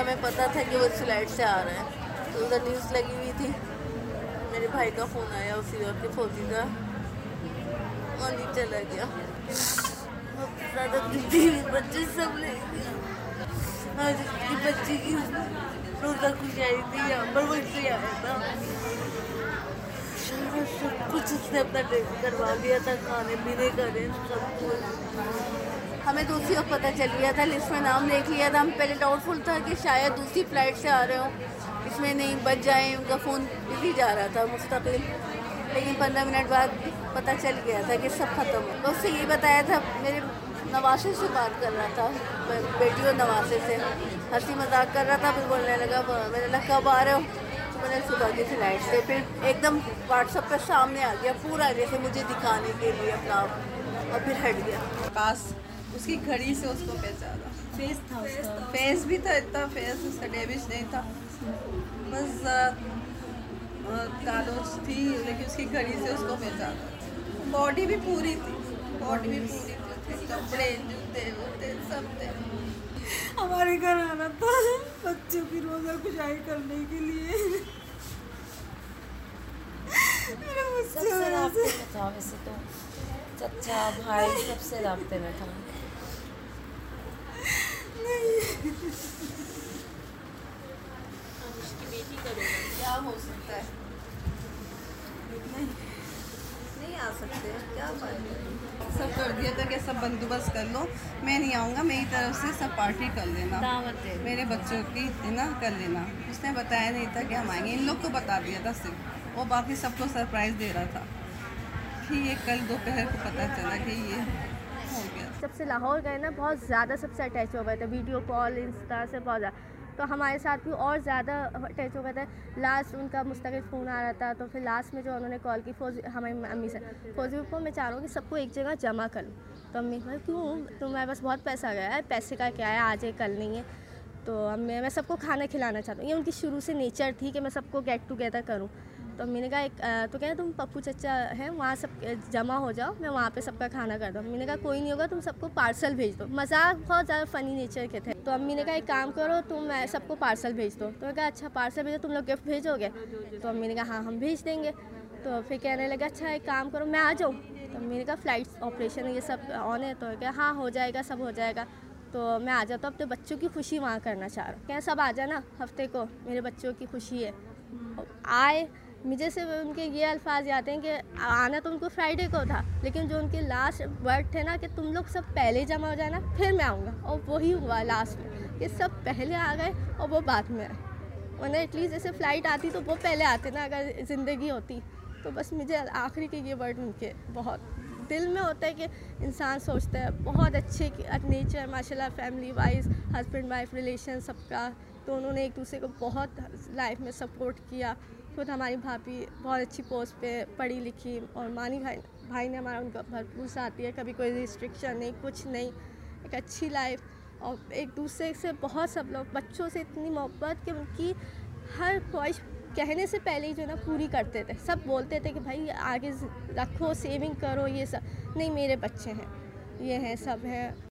हमें पता था कि वो इस फ्लाइट से आ रहे हैं, तो उधर न्यूज़ लगी हुई थी। मेरे भाई का फ़ोन आया उसी वक्त के फौजी का, और नहीं चला गया। ज़्यादा बीवी बच्चे सब ले गया। आज उसकी बच्ची की रोज़ा खुश आई थी, यहाँ पर बच्चे आया था, सब कुछ उसने अपना टेस्ट करवा लिया था, खाने पीने का सब कुछ। हमें दूसरी वक्त पता चल गया था, लिस्ट में नाम देख लिया था। हम पहले डाउटफुल था कि शायद दूसरी फ़्लाइट से आ रहे हो, इसमें नहीं बच जाए। उनका फ़ोन बिजी जा रहा था मुस्तकिल, लेकिन 15 मिनट बाद पता चल गया था कि सब ख़त्म हो। तो उससे ये बताया था, मेरे नवासे से बात कर रहा था, बेटी और नवासे से हंसी मजाक कर रहा था। फिर बोलने लगा, मैंने लगा कब आ रहे हो, तो मैंने सुबह की फ्लाइट से। फिर एकदम व्हाट्सएप पे सामने आ गया पूरा, जैसे मुझे दिखाने के लिए अपना, और फिर हट गया। पास उसकी घड़ी से उसको पहचाना, फेस था उसका, फेस भी था, इतना फेस उसका डैमेज नहीं था, बस कालोज थी, लेकिन उसकी घड़ी से उसको पहचाना। बॉडी भी पूरी थी, बॉडी भी पूरी थी, उसके कपड़े जूते वूते सब थे। हमारे घर आना था बच्चों की रोज़ा खुशाई करने के लिए। सबसे राब्ते में था वैसे तो, चचा भाई सबसे राब्ते में था। उसकी बेटी का रोना क्या हो सकता है, नहीं आ सकते, क्या बात। सब कर दिया था कि सब बंदोबस्त कर लो, मैं नहीं आऊँगा, मेरी तरफ से सब पार्टी कर लेना, मेरे बच्चों की ना कर लेना। उसने बताया नहीं था कि हम आएंगे, इन लोग को बता दिया था सिर्फ, वो बाकी सबको सरप्राइज़ दे रहा था कि ये कल दोपहर को पता चला कि ये हो गया। जब से लाहौर गए ना, बहुत ज़्यादा सबसे अटैच हो गए थे, वीडियो कॉल इंस्टा से बहुत ज़्यादा, तो हमारे साथ भी और ज़्यादा अटैच हो गए थे। लास्ट उनका मुस्तकिल फ़ोन आ रहा था, तो फिर लास्ट में जो उन्होंने कॉल की हमारी अम्मी से, फौजी को मैं चाह रहा हूँ कि सबको एक जगह जमा कर लूँ। तो अम्मी कहा क्यों, तुम्हारे पास बहुत पैसा गया है, पैसे का क्या है, आज है कल नहीं है। तो अम्मी, मैं सबको खाना खिलाना चाहता हूँ, ये उनकी शुरू से नेचर थी कि मैं सबको गेट टुगेदर करूँ। तो मैंने कहा तो कह तुम पप्पू चचा हैं वहाँ सब जमा हो जाओ, मैं वहाँ पे सबका खाना कर दूँ। मैंने कहा कोई नहीं होगा, तुम सबको पार्सल भेज दो। मजाक बहुत ज़्यादा फ़नी नेचर के थे। तो अम्मी ने कहा एक काम करो, तुम सबको पार्सल भेज दो। तो मैं कहा अच्छा पार्सल भेजो, तुम लोग गिफ्ट भेजोगे? तो अम्मी ने कहा हाँ हम भेज देंगे। तो फिर कहने लगा अच्छा एक काम करो मैं आ जाऊँ। तो मैंने कहा फ़्लाइट ऑपरेशन ये सब ऑन है, तो क्या हाँ हो जाएगा, सब हो जाएगा। तो मैं आ जाता हूँ, अपने बच्चों की खुशी वहाँ करना चाह रहा हूँ। क्या सब आ जाना हफ्ते को, मेरे बच्चों की खुशी है। आए, मुझे से उनके ये अल्फाज याद हैं कि आना तो उनको फ्राइडे को था, लेकिन जो उनके लास्ट वर्ड थे ना कि तुम लोग सब पहले जमा हो जाना फिर मैं आऊँगा, और वही हुआ लास्ट में कि सब पहले आ गए और वो बाद में आए। वरना एटलीस्ट जैसे फ़्लाइट आती तो वो पहले आते ना, अगर ज़िंदगी होती। तो बस मुझे आखिरी के ये वर्ड उनके बहुत दिल में होता है कि इंसान सोचता है बहुत अच्छे नेचर माशाल्लाह, family wise, husband wife relation सबका, तो उन्होंने एक दूसरे को बहुत लाइफ में सपोर्ट किया। खुद हमारी भाभी बहुत अच्छी पोस्ट पे पढ़ी लिखी, और मानी भाई ने हमारा उनका भरपूर साथ दिया, कभी कोई रिस्ट्रिक्शन नहीं, कुछ नहीं, एक अच्छी लाइफ। और एक दूसरे से बहुत सब लोग, बच्चों से इतनी मोहब्बत कि उनकी हर ख्वाहिश कहने से पहले ही जो ना पूरी करते थे। सब बोलते थे कि भाई आगे रखो, सेविंग करो, ये सब नहीं, मेरे बच्चे हैं, ये हैं, सब हैं।